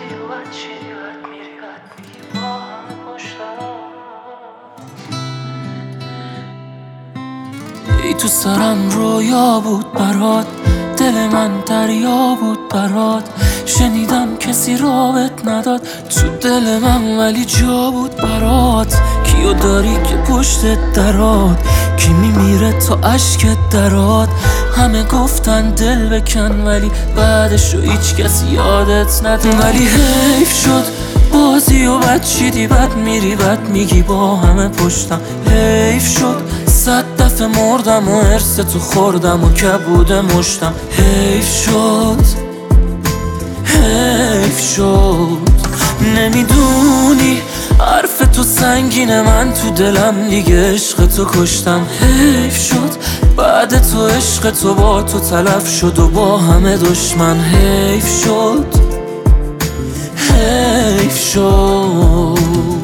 بازی و بد چیدی بد میری بد میگی با همه پشتم. ای تو سرم رویا بود برات، دل من دریا بود برات. شنیدم کسی رابط نداد تو دل من ولی جا بود برات. کیو داری که پشت درات، کی میمیره تا عشقت درات. همه گفتن دل بکن ولی بعدشو هیچ کسی یادت نداد. ولی حیف شد بازی و بد چیدی بد میری بد میگی با همه پشتم. حیف شد 100 دفعه مردم و حرص تو خوردم و کبود مشتم. حیف شد حیف شد نمیدونی حرف تو سنگینه، من تو دلم دیگه عشق تو کشتم. حیف شد بعد تو عشق تو با تو تلف شد و با همه دشمن. حیف شد حیف شد.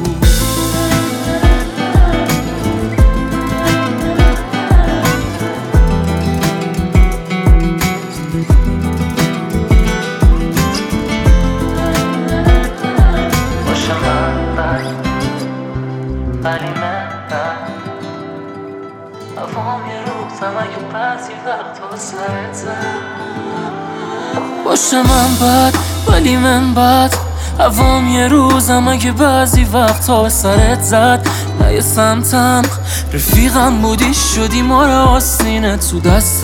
ولی من بد هوام یه روزم اگه بعضی وقتا سرت زد. باشه من بد ولی من بد هوام یه روزم اگه بعضی وقتا سرت زد. نه یه سمتم رفیقم بودی شدی ما رو آستینه تو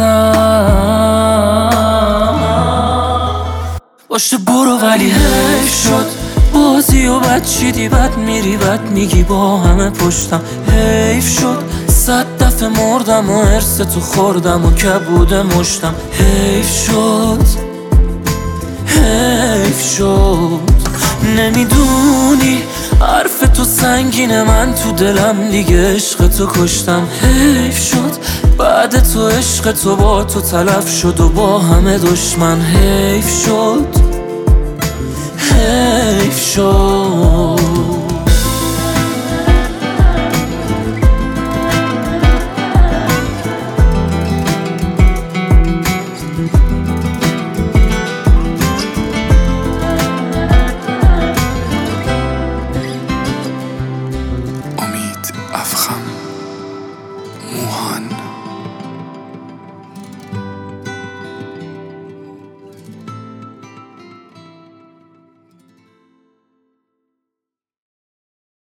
دستم. باشه برو ولی حیف شد بازی و بد چیدی بد میری بد میگی با همه پشتم. حیف شد 100 دفعه مردم و حرص تو خوردم و کبود مشتم. حیف شد حیف شد نمیدونی حرف تو سنگینه، من تو دلم دیگه عشق تو کشتم. حیف شد بعد تو عشق تو با تو تلف شد و با همه دشمن. حیف شد حیف شد. امید افخم موهان.